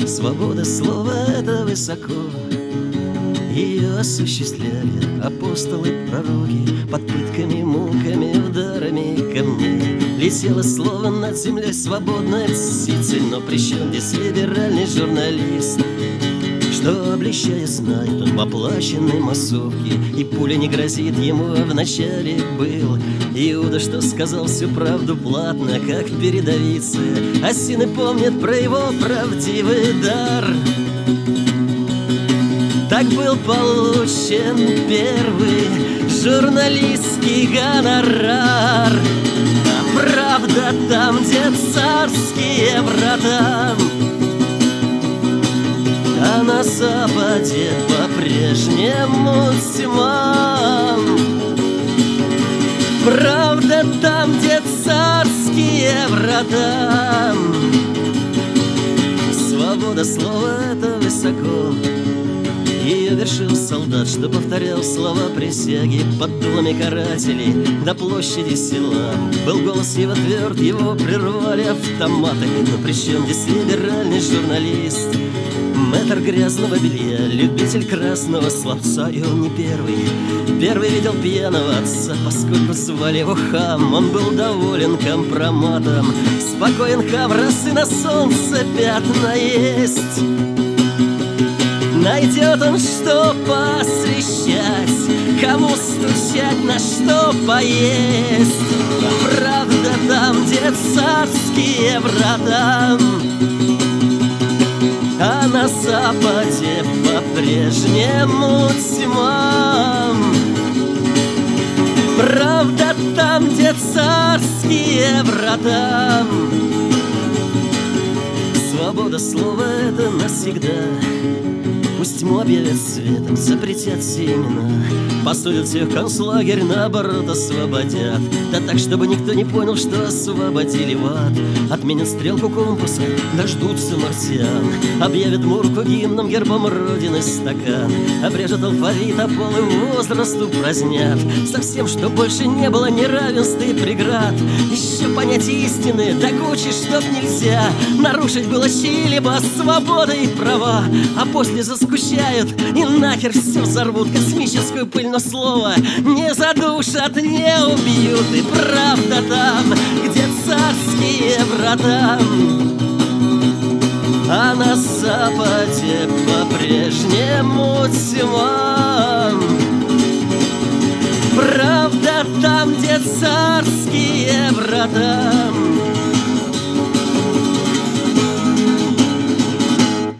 Свобода слова — это высоко. Ее осуществляли апостолы, пророки, под пытками, муками, ударами камней. Летело слово над землей свободной птицей, но при чем здесь либеральный журналист, что, облещая, знает он в оплаченной массовке, и пуля не грозит ему, а вначале был Иуда, что сказал всю правду платно, как в передовице. Осины помнят про его правдивый дар. Так был получен первый журналистский гонорар. А правда там, где царские врата, а на западе по-прежнему тьма. Правда там, где царские врата. Свобода слова — это высоко. Ее вершил солдат, что повторял слова присяги под дулами карателей до площади села. Был голос его тверд, его прервали автоматами. Но при чем здесь либеральный журналист? Мэтр грязного белья, любитель красного словца. И он не первый. Первый видел пьяного отца, поскольку звали его Хам. Он был доволен компроматом. Спокоен Хам, раз и на солнце пятна есть. Найдет он, что посвящать, кому стучать, на что поесть. Правда там, где царские врата, а на западе по-прежнему тьма. Правда там, где царские врата. Свобода слова — это навсегда. Пусть тьму объявят светом, запретят все имена, посадят всех в концлагерь, наоборот освободят. Да так, чтобы никто не понял, что освободили в ад. Отменят стрелку компаса, дождутся марсиан. Объявят Мурку гимном, гербом Родины стакан. Обрежут алфавит, а пол и возраст упразднят. Совсем, что больше не было неравенства и преград. Еще понять истины до кучи, чтоб нельзя нарушить было чьи-либо свободы и права. А после заскучают и нахер все взорвут. Космическую пыль, но слово не задушат, не убьют. И правда там, где царские врата, а на западе по-прежнему тьма. Правда там, где царские врата,